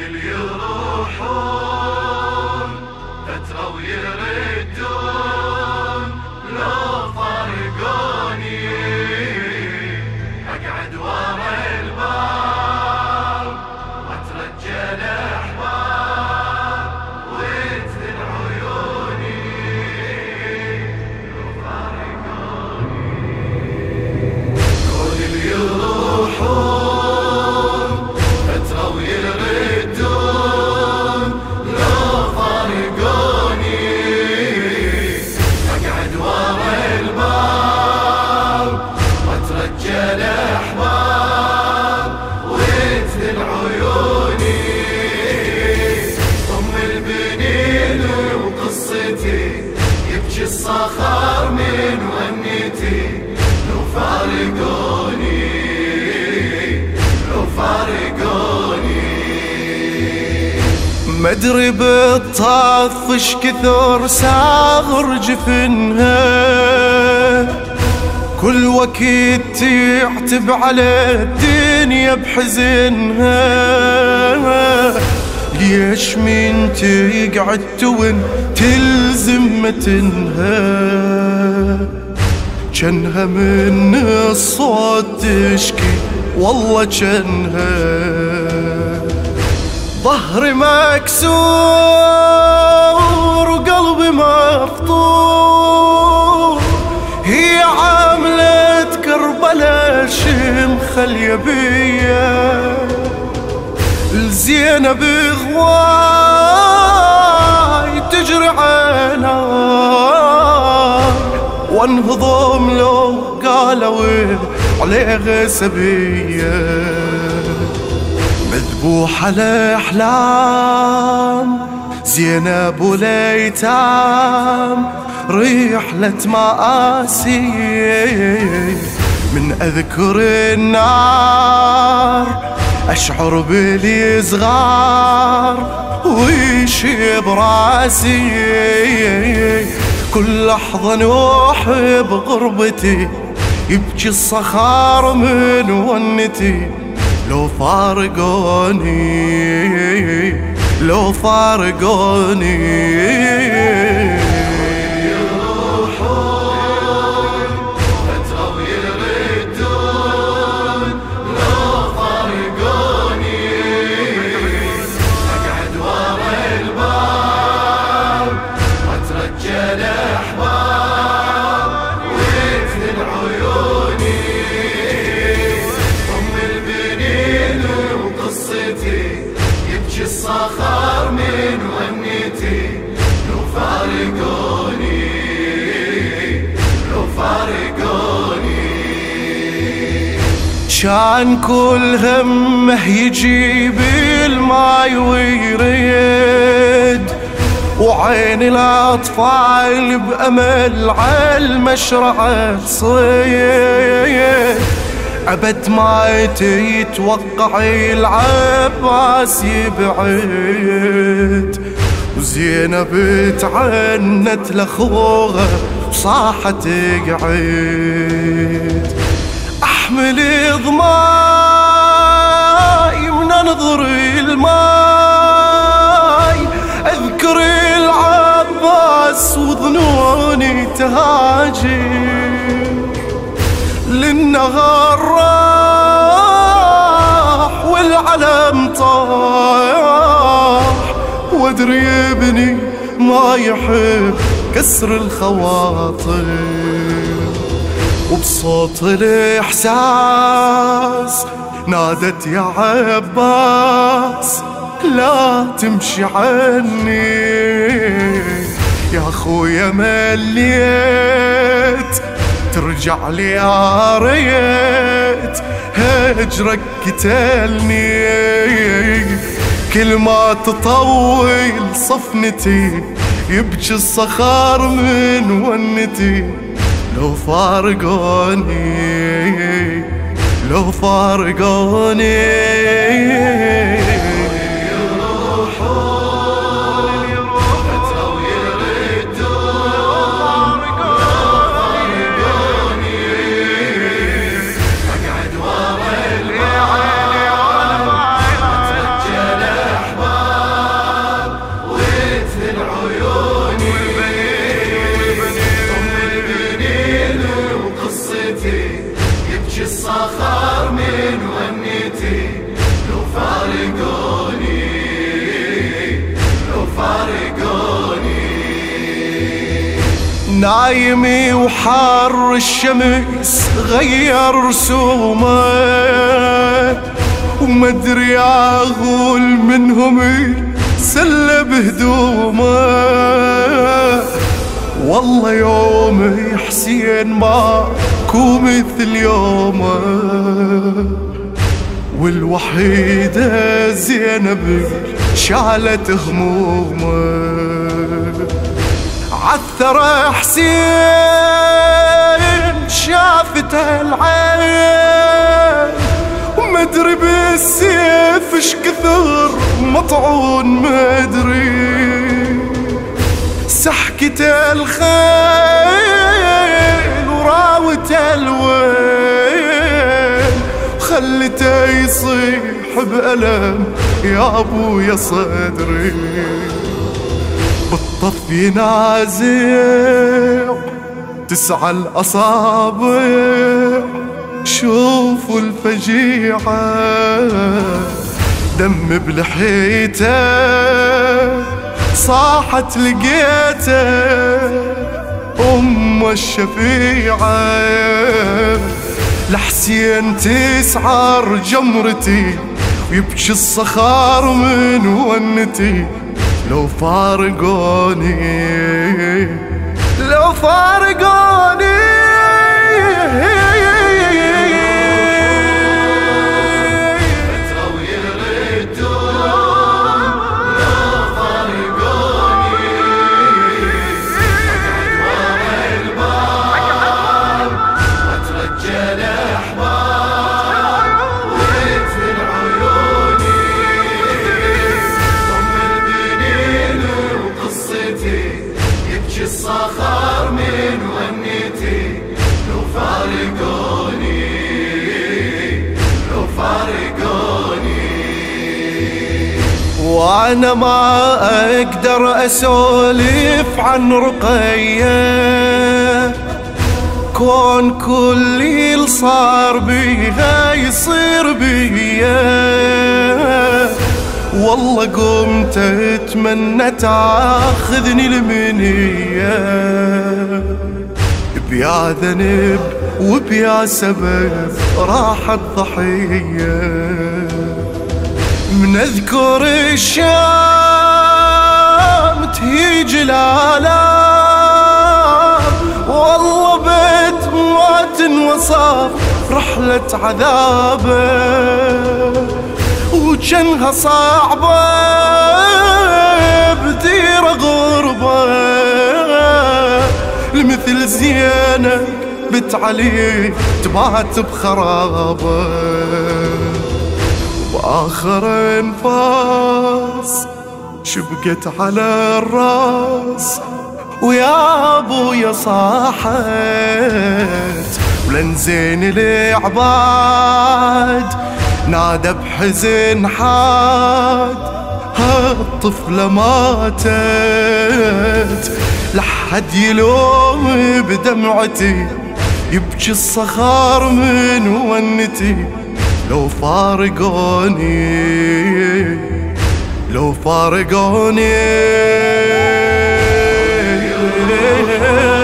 اللي يروحون فترة ويردون لو فارقوني أقعد ورا الباب وأترجى الأحباب وتذل عيوني لو فارقوني. كل اللي يروحون فترة ويردون لو فارقوني أقعد ورا الباب وأترجى الأحباب وتذل عيوني. أم البنين وقصتي يبكي الصخر من ونيتي لو فارقوني لو فارقوني. مدري بالطاف اش كثر ساغر جفنها كل وقت تعتب على الدنيا بحزنها. ليش من تقعد تون تلزم متنها جنها من الصوت تشكي والله جنها. ظهري مكسور وقلبي مفطور هي عاملة كربلاء شمخلية بيا الزينب غواي تجري عيناي وانهضم لو قالوا عليه سبية مذبوح الأحلام زينب وليتام رحلة مآسي من أذكر النار أشعر بالي صغار ويشي براسي كل لحظة نوح بغربتي يبكي الصخار من ونتي لو فارقوني لو فارقوني. يبكي الصخر من ونيتي لو فارقوني لو فارقوني. كان كل همه يجيب الماي ويريد وعين الأطفال بأمل عالمشرعة تصيد أبد ما تتوقع العباس يبعد وزينب تعنت لأخوها وصاحت قعد. أحمل ضماي من نظر الماي أذكر العباس وظنوني تهاجر للنهار راح والعلم طاح وادري يا ابني ما يحب كسر الخواطر وبصوت الإحساس نادت يا عباس لا تمشي عني يا خويا مليت ترجع لي يا ريت هجرك قتلني كل ما تطول صفنتي يبكي الصخر من ونتي لو فارقوني لو فارقوني. نايمي وحار الشمس غير رسومه، ومدري اقول منهم سلب هدومه. والله يومي حسين ماكو مثل يومه، والوحيدة زينب شالت همومه. عثر حسين شافته العين، ومدري بالسيف اش كثر مطعون، مدري سحكته الخيل وراوته الويل، خلته يصيح بألم يا ابويا صدري. بالطف ينازع 9 الأصابع، شوفوا الفجيعة دم بلحيته، صاحت لقيته أم الشفيعة. لحسين تسعر جمرتي ويبكي الصخار من ونتي، لو فارقوني لو فارقوني. الصخر من ونيتي، لو فارقوني لو فارقوني. وانا ما اقدر اسولف عن رقية، كون كل اللي صار بيها يصير بيا. والله قمت اتمنى تاخذني المنية، بيا ذنب وبيا سبب راحت ضحية. من اذكر الشام تهيج الالام، والله بيت موات وصاف رحلة عذابه، وجنها صعبة بديرة غربة. لمثل زينب بنت علي تبات بخرابة، وآخر انفاس شبقت على الراس، ويا ابويا صاحت ولنزين العباد، نادى بحزن حاد هالطفلة ماتت. لحد يلوم بدمعتي يبكي الصخار من ونتي، لو فارقوني لو فارقوني.